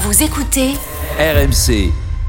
Vous écoutez RMC.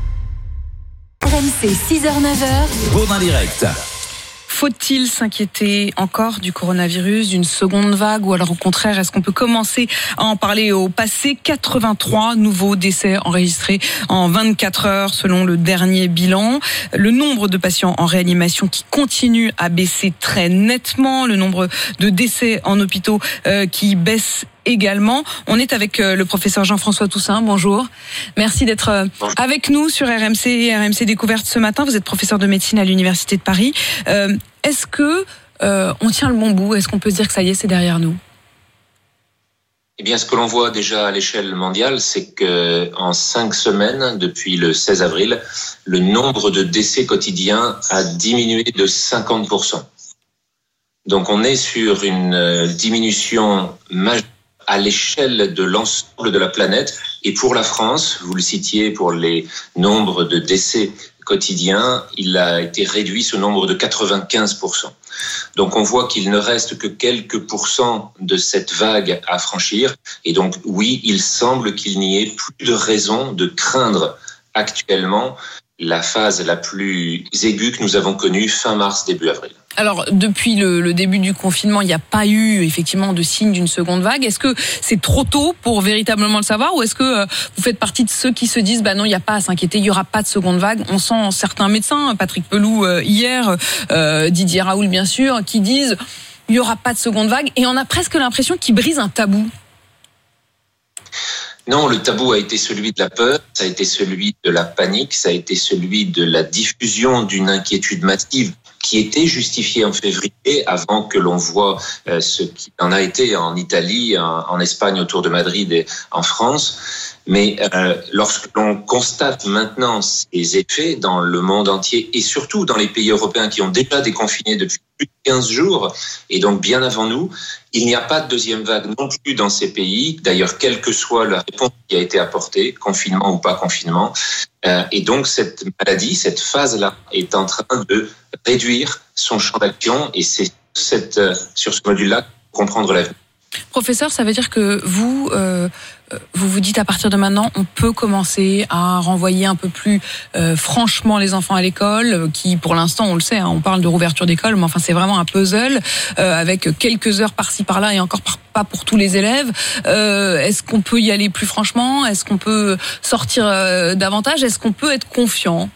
RMC 6h-9h. Bourdin Direct. Faut-il s'inquiéter encore du coronavirus, d'une seconde vague, ou alors au contraire, est-ce qu'on peut commencer à en parler au passé? 83 nouveaux décès enregistrés en 24 heures selon le dernier bilan. Le nombre de patients en réanimation qui continue à baisser très nettement. Le nombre de décès en hôpitaux qui baisse également. On est avec le professeur Jean-François Toussaint. Bonjour. Merci d'être avec nous sur RMC et RMC Découverte ce matin. Vous êtes professeur de médecine à l'Université de Paris. Est-ce que on tient le bon bout? Est-ce qu'on peut se dire que ça y est, c'est derrière nous? Eh bien, ce que l'on voit déjà à l'échelle mondiale, c'est que en 5 semaines, depuis le 16 avril, le nombre de décès quotidiens a diminué de 50%. Donc, on est sur une diminution majeure à l'échelle de l'ensemble de la planète. Et pour la France, vous le citiez, pour les nombres de décès quotidiens, il a été réduit ce nombre de 95%. Donc on voit qu'il ne reste que quelques pourcents de cette vague à franchir. Et donc oui, il semble qu'il n'y ait plus de raison de craindre actuellement la phase la plus aiguë que nous avons connue fin mars, début avril. Alors, depuis le début du confinement, il n'y a pas eu effectivement de signe d'une seconde vague. Est-ce que c'est trop tôt pour véritablement le savoir, ou est-ce que vous faites partie de ceux qui se disent non, il n'y a pas à s'inquiéter, il n'y aura pas de seconde vague? On sent certains médecins, Patrick Pelloux hier, Didier Raoult bien sûr, qui disent il n'y aura pas de seconde vague, et on a presque l'impression qu'ils brisent un tabou. Non, le tabou a été celui de la peur, ça a été celui de la panique, ça a été celui de la diffusion d'une inquiétude massive qui était justifiée en février, avant que l'on voit ce qui en a été en Italie, en Espagne autour de Madrid et en France. Mais lorsque l'on constate maintenant ces effets dans le monde entier, et surtout dans les pays européens qui ont déjà déconfiné depuis plus de 15 jours, et donc bien avant nous, il n'y a pas de deuxième vague non plus dans ces pays, d'ailleurs quelle que soit la réponse qui a été apportée, confinement ou pas confinement. Et donc cette maladie, cette phase-là, est en train de réduire son champ d'action, et c'est sur ce module-là comprendre l'avenir. Professeur, ça veut dire que vous vous dites à partir de maintenant, on peut commencer à renvoyer un peu plus franchement les enfants à l'école, qui pour l'instant, on le sait, on parle de rouverture d'école, mais enfin c'est vraiment un puzzle avec quelques heures par-ci par-là et encore pas pour tous les élèves. Est-ce qu'on peut y aller plus franchement? Est-ce qu'on peut sortir davantage? Est-ce qu'on peut être confiant?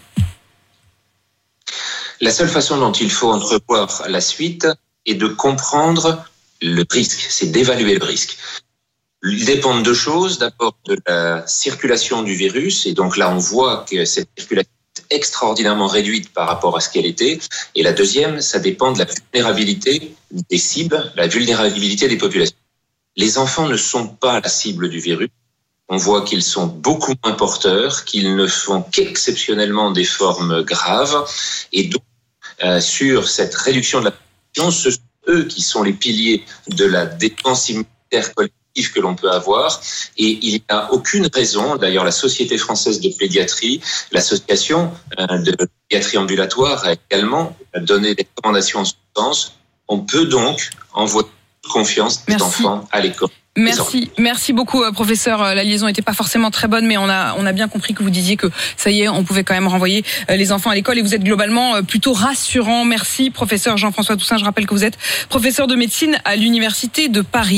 La seule façon dont il faut entrevoir la suite est de comprendre le risque, c'est d'évaluer le risque. Il dépend de deux choses. D'abord, de la circulation du virus. Et donc là, on voit que cette circulation est extraordinairement réduite par rapport à ce qu'elle était. Et la deuxième, ça dépend de la vulnérabilité des cibles, la vulnérabilité des populations. Les enfants ne sont pas la cible du virus. On voit qu'ils sont beaucoup moins porteurs, qu'ils ne font qu'exceptionnellement des formes graves. Et donc, sur cette réduction de la population, ce sont eux qui sont les piliers de la défense immunitaire collective que l'on peut avoir. Et il n'y a aucune raison, d'ailleurs la Société française de pédiatrie, l'association de pédiatrie ambulatoire a également donné des recommandations en ce sens. On peut donc envoyer confiance des enfants à l'école. Merci beaucoup, professeur. La liaison n'était pas forcément très bonne, mais on a bien compris que vous disiez que ça y est, on pouvait quand même renvoyer les enfants à l'école, et vous êtes globalement plutôt rassurant. Merci, professeur Jean-François Toussaint. Je rappelle que vous êtes professeur de médecine à l'Université de Paris.